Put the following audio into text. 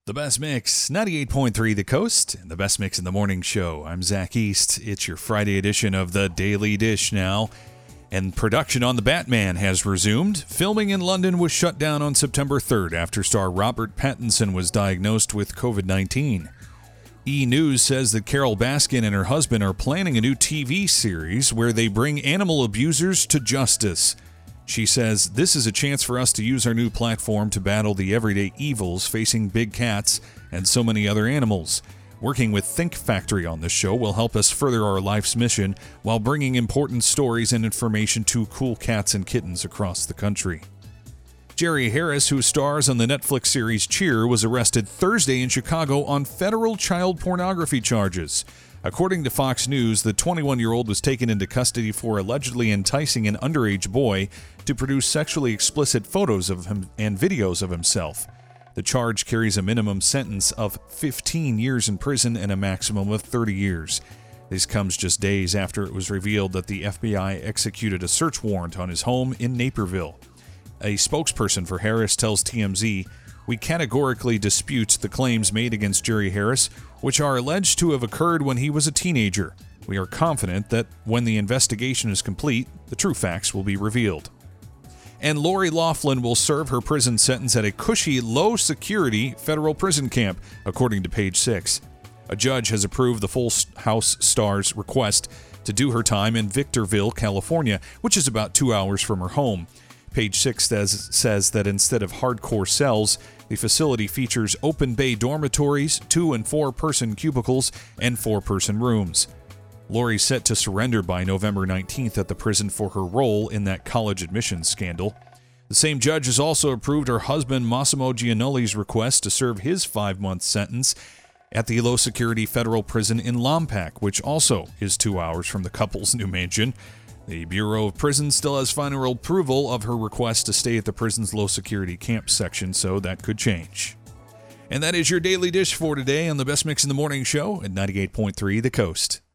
The Best Mix, 98.3 The Coast, and The Best Mix in the Morning Show. I'm Zach East. It's your Friday edition of The Daily Dish now. And production on The Batman has resumed. Filming in London was shut down on September 3rd after star Robert Pattinson was diagnosed with COVID-19. E! News says that Carol Baskin and her husband are planning a new TV series where they bring animal abusers to justice. She says, "This is a chance for us to use our new platform to battle the everyday evils facing big cats and so many other animals. Working with Think Factory on this show will help us further our life's mission while bringing important stories and information to cool cats and kittens across the country." Jerry Harris, who stars on the Netflix series Cheer, was arrested Thursday in Chicago on federal child pornography charges. According to Fox News, the 21-year-old was taken into custody for allegedly enticing an underage boy to produce sexually explicit photos of him and videos of himself. The charge carries a minimum sentence of 15 years in prison and a maximum of 30 years. This comes just days after it was revealed that the FBI executed a search warrant on his home in Naperville. A spokesperson for Harris tells TMZ, "We categorically dispute the claims made against Jerry Harris, which are alleged to have occurred when he was a teenager. We are confident that when the investigation is complete, the true facts will be revealed." And Lori Loughlin will serve her prison sentence at a cushy, low-security federal prison camp, according to Page Six. A judge has approved the Full House star's request to do her time in Victorville, California, which is about 2 hours from her home. Page Six says that instead of hardcore cells, the facility features open bay dormitories, 2- and 4-person cubicles, and 4-person rooms. Lori's set to surrender by November 19th at the prison for her role in that college admissions scandal. The same judge has also approved her husband Massimo Gianulli's request to serve his 5-month sentence at the low-security federal prison in Lompoc, which also is 2 hours from the couple's new mansion. The Bureau of Prisons still has final approval of her request to stay at the prison's low-security camp section, so that could change. And that is your Daily Dish for today on the Best Mix in the Morning Show at 98.3 The Coast.